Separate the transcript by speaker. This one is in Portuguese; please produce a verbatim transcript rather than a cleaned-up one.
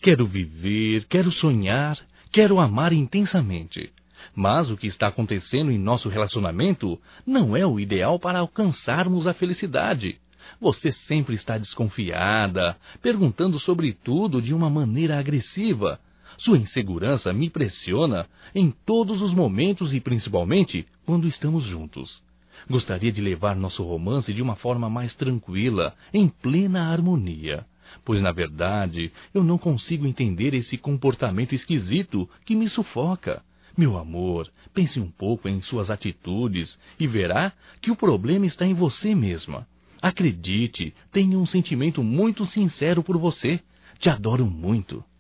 Speaker 1: Quero viver, quero sonhar, quero amar intensamente. Mas o que está acontecendo em nosso relacionamento não é o ideal para alcançarmos a felicidade. Você sempre está desconfiada, perguntando sobre tudo de uma maneira agressiva. Sua insegurança me pressiona em todos os momentos e principalmente quando estamos juntos. Gostaria de levar nosso romance de uma forma mais tranquila, em plena harmonia. Pois, na verdade, eu não consigo entender esse comportamento esquisito que me sufoca. Meu amor, pense um pouco em suas atitudes e verá que o problema está em você mesma. Acredite, tenho um sentimento muito sincero por você. Te adoro muito.